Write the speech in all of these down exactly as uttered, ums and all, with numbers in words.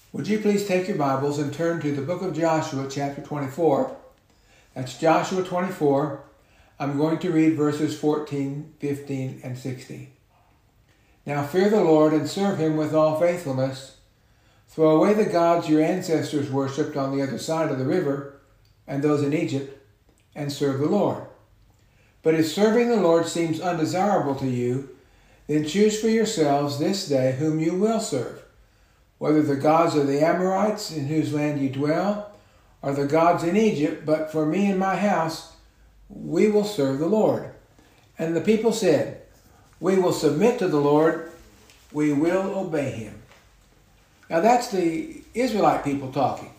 Would you please take your Bibles and turn to the book of Joshua, chapter twenty-four. That's Joshua twenty-four. I'm going to read verses fourteen, fifteen, and sixteen. Now fear the Lord and serve him with all faithfulness. Throw away the gods your ancestors worshipped on the other side of the river and those in Egypt, and serve the Lord. But if serving the Lord seems undesirable to you, then choose for yourselves this day whom you will serve, whether the gods of the Amorites in whose land you dwell, or the gods in Egypt, but for me and my house, we will serve the Lord. And the people said, we will submit to the Lord, we will obey him. Now that's the Israelite people talking.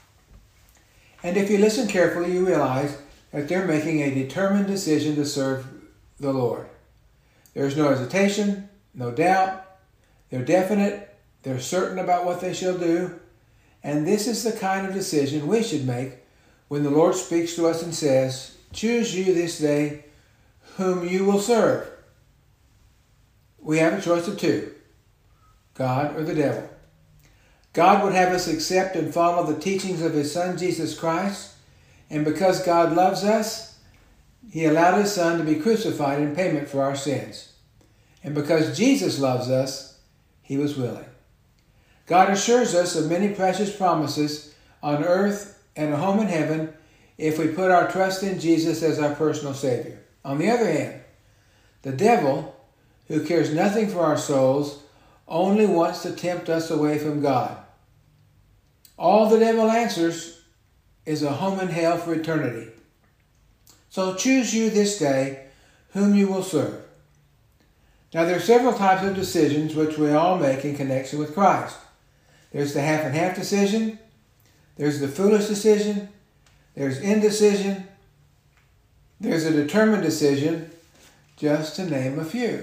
And if you listen carefully, you realize that they're making a determined decision to serve the Lord. There's no hesitation, no doubt. They're definite. They're certain about what they shall do. And this is the kind of decision we should make when the Lord speaks to us and says, choose you this day whom you will serve. We have a choice of two, God or the devil. God would have us accept and follow the teachings of his Son, Jesus Christ. And because God loves us, he allowed his Son to be crucified in payment for our sins. And because Jesus loves us, he was willing. God assures us of many precious promises on earth and a home in heaven if we put our trust in Jesus as our personal Savior. On the other hand, the devil, who cares nothing for our souls, only wants to tempt us away from God. All the devil answers is a home in hell for eternity. So choose you this day whom you will serve. Now there are several types of decisions which we all make in connection with Christ. There's the half and half decision. There's the foolish decision. There's indecision. There's a determined decision, just to name a few.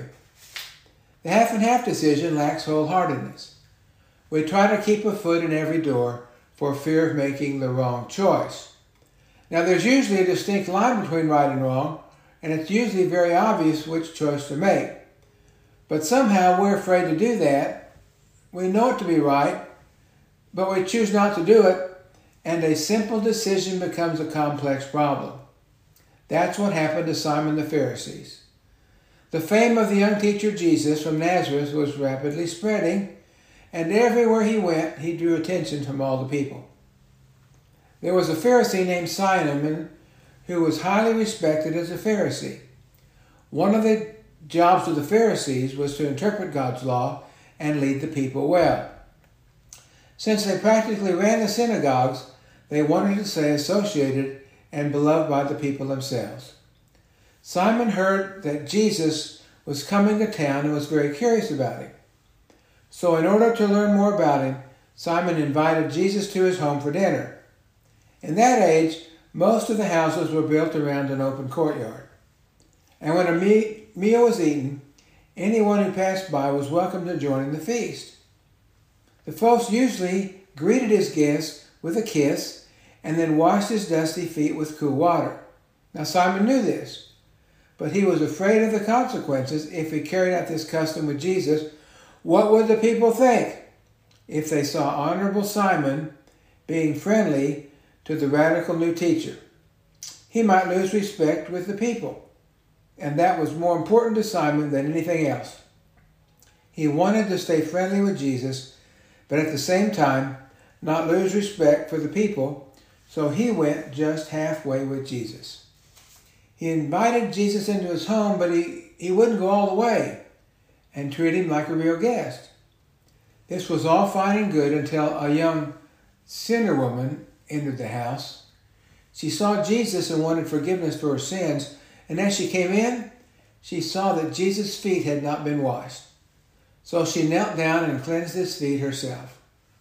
The half and half decision lacks wholeheartedness. We try to keep a foot in every door for fear of making the wrong choice. Now there's usually a distinct line between right and wrong, and it's usually very obvious which choice to make. But somehow we're afraid to do that. We know it to be right, but we choose not to do it, and a simple decision becomes a complex problem. That's what happened to Simon the Pharisee. The fame of the young teacher Jesus from Nazareth was rapidly spreading, and everywhere he went, he drew attention from all the people. There was a Pharisee named Simon who was highly respected as a Pharisee. One of the jobs of the Pharisees was to interpret God's law and lead the people well. Since they practically ran the synagogues, they wanted to stay associated and beloved by the people themselves. Simon heard that Jesus was coming to town and was very curious about him. So in order to learn more about him, Simon invited Jesus to his home for dinner. In that age, most of the houses were built around an open courtyard. And when a me- meal was eaten, anyone who passed by was welcome to join in the feast. The folks usually greeted his guests with a kiss and then washed his dusty feet with cool water. Now Simon knew this, but he was afraid of the consequences if he carried out this custom with Jesus. What would the people think if they saw Honorable Simon being friendly to the radical new teacher? He might lose respect with the people, and that was more important to Simon than anything else. He wanted to stay friendly with Jesus, but at the same time not lose respect for the people, so he went just halfway with Jesus. He invited Jesus into his home, but he, he wouldn't go all the way and treat him like a real guest. This was all fine and good until a young sinner woman entered the house. She saw Jesus and wanted forgiveness for her sins, and as she came in, she saw that Jesus' feet had not been washed. So she knelt down and cleansed his feet herself.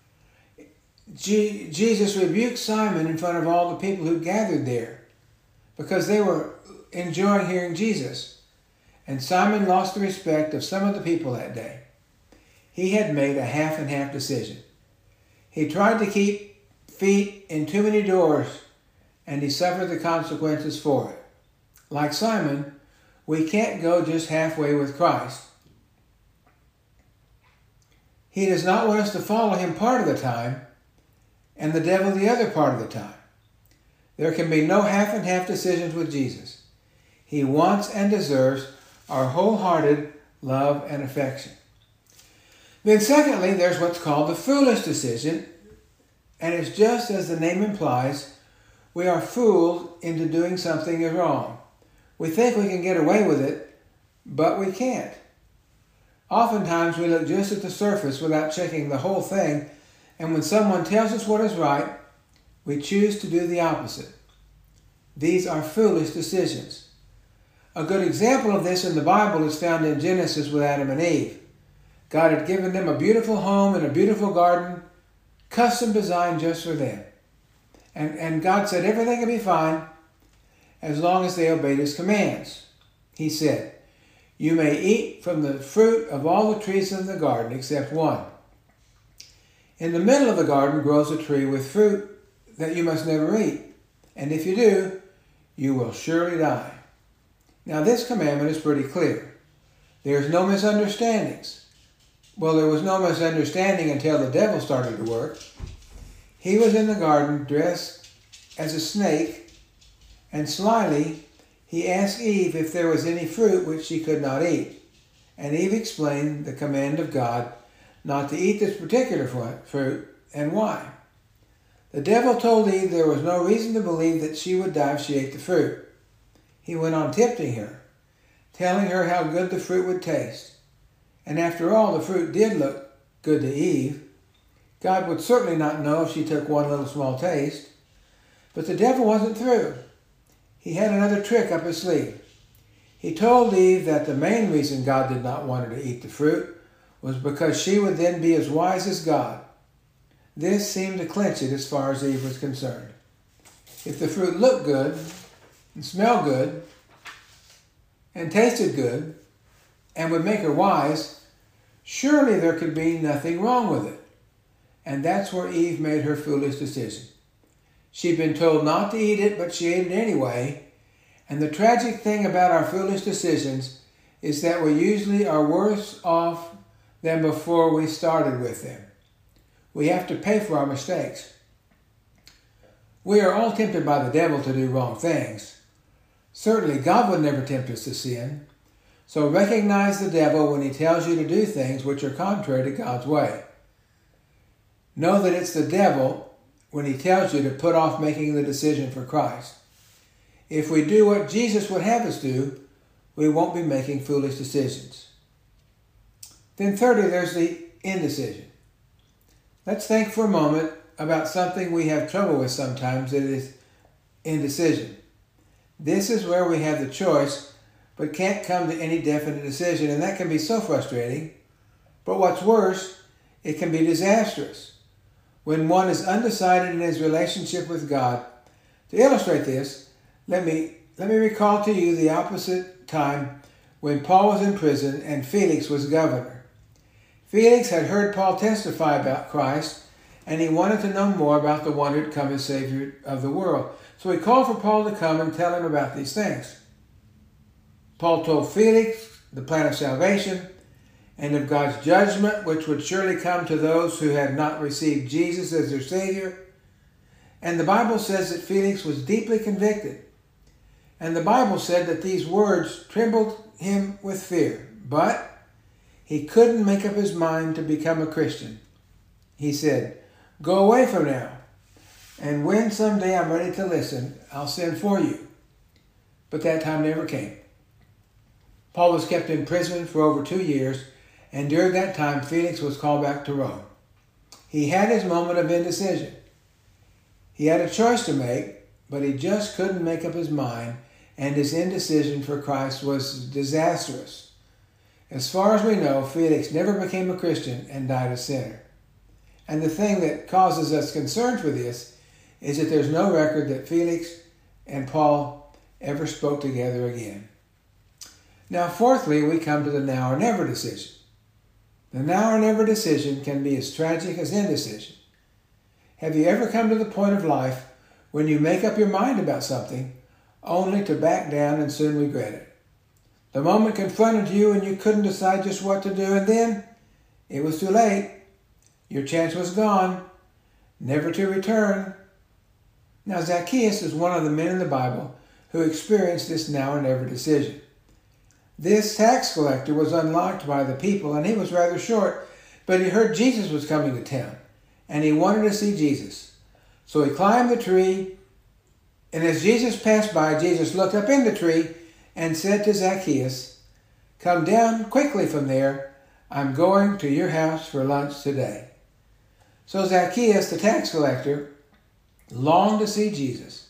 Je- Jesus rebuked Simon in front of all the people who gathered there because they were enjoying hearing Jesus. And Simon lost the respect of some of the people that day. He had made a half and half decision. He tried to keep feet in too many doors, and he suffered the consequences for it. Like Simon, we can't go just halfway with Christ. He does not want us to follow him part of the time and the devil the other part of the time. There can be no half and half decisions with Jesus. He wants and deserves our wholehearted love and affection. Then secondly, there's what's called the foolish decision, and it's just as the name implies, we are fooled into doing something is wrong. We think we can get away with it, but we can't. Oftentimes we look just at the surface without checking the whole thing, and when someone tells us what is right, we choose to do the opposite. These are foolish decisions. A good example of this in the Bible is found in Genesis with Adam and Eve. God had given them a beautiful home and a beautiful garden, custom designed just for them. And, and God said everything would be fine as long as they obeyed his commands. He said, "You may eat from the fruit of all the trees in the garden except one. In the middle of the garden grows a tree with fruit that you must never eat, and if you do, you will surely die." Now this commandment is pretty clear. There's no misunderstandings. Well, there was no misunderstanding until the devil started to work. He was in the garden dressed as a snake, and slyly he asked Eve if there was any fruit which she could not eat. And Eve explained the command of God not to eat this particular fruit and why. The devil told Eve there was no reason to believe that she would die if she ate the fruit. He went on tempting her, telling her how good the fruit would taste. And after all, the fruit did look good to Eve. God would certainly not know if she took one little small taste. But the devil wasn't through. He had another trick up his sleeve. He told Eve that the main reason God did not want her to eat the fruit was because she would then be as wise as God. This seemed to clinch it as far as Eve was concerned. If the fruit looked good and smelled good and tasted good and would make her wise, surely there could be nothing wrong with it. And that's where Eve made her foolish decision. She'd been told not to eat it, but she ate it anyway. And the tragic thing about our foolish decisions is that we usually are worse off than before we started with them. We have to pay for our mistakes. We are all tempted by the devil to do wrong things. Certainly God would never tempt us to sin. So recognize the devil when he tells you to do things which are contrary to God's way. Know that it's the devil when he tells you to put off making the decision for Christ. If we do what Jesus would have us do, we won't be making foolish decisions. Then thirdly, there's the indecision. Let's think for a moment about something we have trouble with sometimes, that is indecision. This is where we have the choice but can't come to any definite decision, and that can be so frustrating. But what's worse, it can be disastrous when one is undecided in his relationship with God. To illustrate this, let me, let me recall to you the opposite time when Paul was in prison and Felix was governor. Felix had heard Paul testify about Christ, and he wanted to know more about the one who had come as Savior of the world. So he called for Paul to come and tell him about these things. Paul told Felix the plan of salvation and of God's judgment, which would surely come to those who had not received Jesus as their Savior. And the Bible says that Felix was deeply convicted. And the Bible said that these words trembled him with fear. But he couldn't make up his mind to become a Christian. He said, "Go away from now, and when someday I'm ready to listen, I'll send for you." But that time never came. Paul was kept in prison for over two years, and during that time, Felix was called back to Rome. He had his moment of indecision. He had a choice to make, but he just couldn't make up his mind, and his indecision for Christ was disastrous. As far as we know, Felix never became a Christian and died a sinner. And the thing that causes us concern for this is that there's no record that Felix and Paul ever spoke together again. Now, fourthly, we come to the now or never decision. The now or never decision can be as tragic as indecision. Have you ever come to the point of life when you make up your mind about something only to back down and soon regret it? The moment confronted you and you couldn't decide just what to do, and then it was too late. Your chance was gone, never to return. Now Zacchaeus is one of the men in the Bible who experienced this now or never decision. This tax collector was unliked by the people, and he was rather short, but he heard Jesus was coming to town, and he wanted to see Jesus. So he climbed the tree, and as Jesus passed by, Jesus looked up in the tree and said to Zacchaeus, "Come down quickly from there. I'm going to your house for lunch today." So Zacchaeus, the tax collector, longed to see Jesus.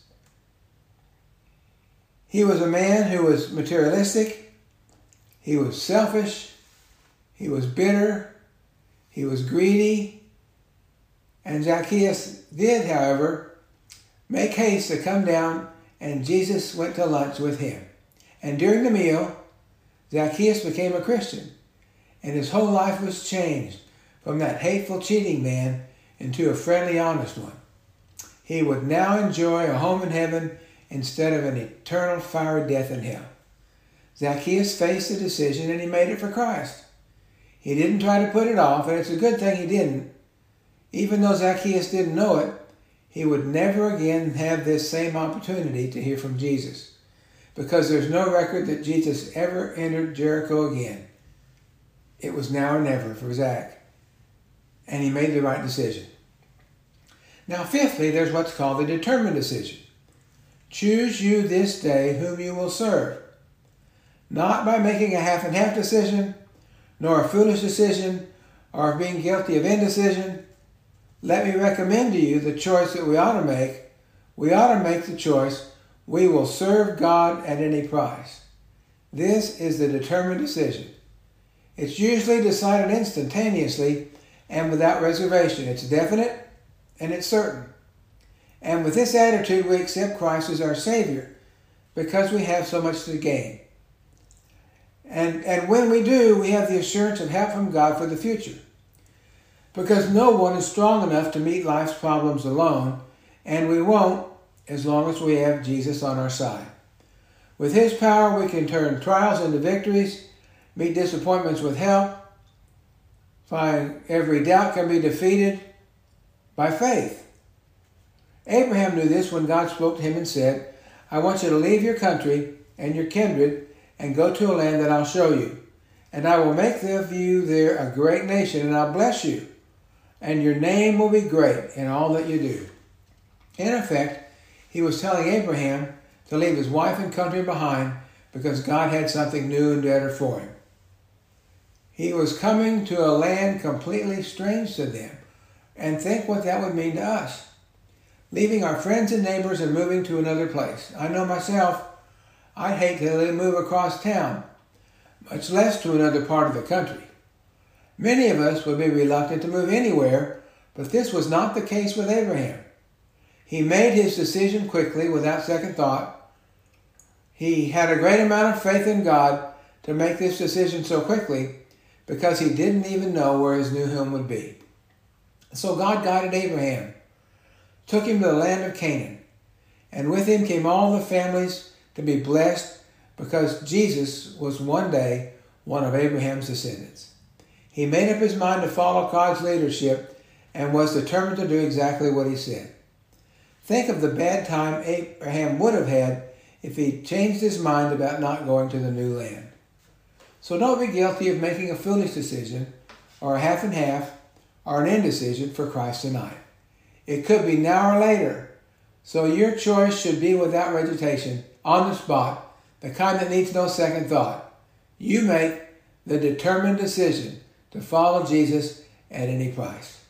He was a man who was materialistic. He was selfish. He was bitter. He was greedy. And Zacchaeus did, however, make haste to come down, and Jesus went to lunch with him. And during the meal, Zacchaeus became a Christian, and his whole life was changed from that hateful, cheating man into a friendly, honest one. He would now enjoy a home in heaven instead of an eternal fiery death in hell. Zacchaeus faced a decision, and he made it for Christ. He didn't try to put it off, and it's a good thing he didn't. Even though Zacchaeus didn't know it, he would never again have this same opportunity to hear from Jesus, because there's no record that Jesus ever entered Jericho again. It was now or never for Zach, and he made the right decision. Now, fifthly, there's what's called the determined decision. Choose you this day whom you will serve, not by making a half and half decision, nor a foolish decision, or of being guilty of indecision. Let me recommend to you the choice that we ought to make. We ought to make the choice, we will serve God at any price. This is the determined decision. It's usually decided instantaneously and without reservation. It's definite and it's certain. And with this attitude, we accept Christ as our Savior because we have so much to gain. And, and when we do, we have the assurance of help from God for the future. Because no one is strong enough to meet life's problems alone, and we won't as long as we have Jesus on our side. With His power, we can turn trials into victories, meet disappointments with help, find every doubt can be defeated by faith. Abraham knew this when God spoke to him and said, "I want you to leave your country and your kindred and go to a land that I'll show you. And I will make of you there a great nation, and I'll bless you. And your name will be great in all that you do." In effect, he was telling Abraham to leave his wife and country behind because God had something new and better for him. He was coming to a land completely strange to them. And think what that would mean to us. Leaving our friends and neighbors and moving to another place. I know myself, I'd hate to move across town, much less to another part of the country. Many of us would be reluctant to move anywhere, but this was not the case with Abraham. He made his decision quickly, without second thought. He had a great amount of faith in God to make this decision so quickly because he didn't even know where his new home would be. So God guided Abraham, took him to the land of Canaan, and with him came all the families to be blessed because Jesus was one day one of Abraham's descendants. He made up his mind to follow God's leadership and was determined to do exactly what he said. Think of the bad time Abraham would have had if he changed his mind about not going to the new land. So don't be guilty of making a foolish decision or a half and half or an indecision for Christ tonight. It could be now or later. So your choice should be without vegetation, on the spot, the kind that needs no second thought. You make the determined decision to follow Jesus at any price.